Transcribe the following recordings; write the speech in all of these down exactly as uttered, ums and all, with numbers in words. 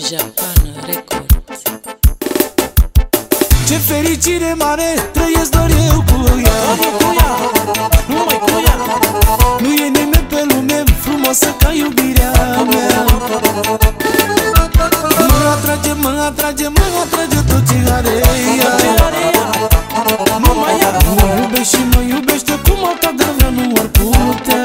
Japan Records. Ce fericire mare trăiesc doar eu cu ea, Cu ea, numai cu ea. nu e nimeni pe lume frumoasă ca iubirea mea. Mă atrage, mă atrage, mă atrage tot ce are ea. Numai ea. Mă iubește și mă iubește cum alta de vreo nu ar putea.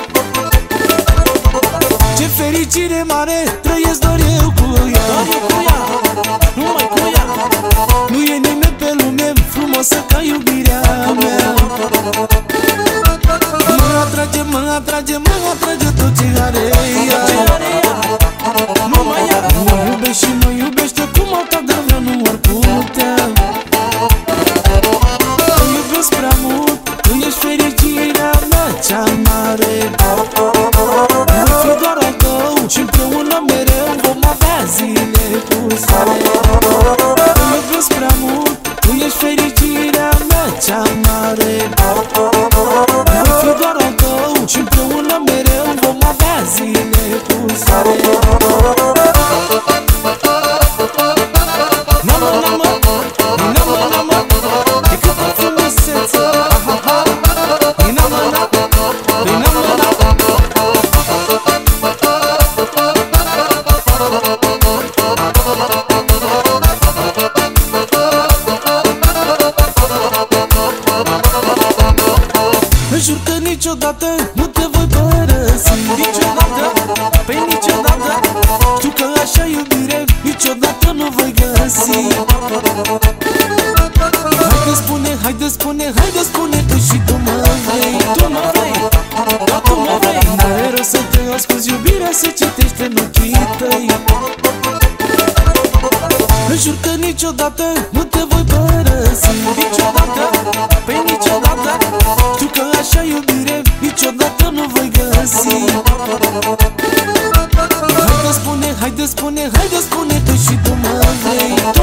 Ce fericire mare trăiesc doar eu cu ea, Cu ea, numai cu ea. nu e nimeni pe lume frumoasă ca iubirea mea. Mă atrage, mă atrage, mă atrage tot ce are ea. Numai ea. Mă iubește și mă iubește cum alta de vreo nu ar putea. Te iubesc prea mult, tu ești fericirea mea cea mare. Voi fi doar al tău și împreună mereu vom avea zile cu soare. Te iubesc prea mult, tu ești fericirea mea cea mare. Voi fi doar al tău și împreună mereu vom avea zile cu soare. Namă, namă, namă, namă, e câtă frumusețe. Namă, namă, namă, namă. Jur că niciodată nu te voi părăsi, Niciodată, pe niciodată. știu că așa iubire niciodată nu voi găsi. Haide spune, haide spune, haide spune că și tu mă vrei. Tu mă vrei, da, tu mă vrei. N-are rost să te asculți, iubirea se citește în ochii tăi. Jur că niciodată nu te voi părăsi, Niciodată, pe niciodată. știu că așa iubire niciodată nu voi găsi. Haide spune, haide spune, haide spune că și tu mă vrei.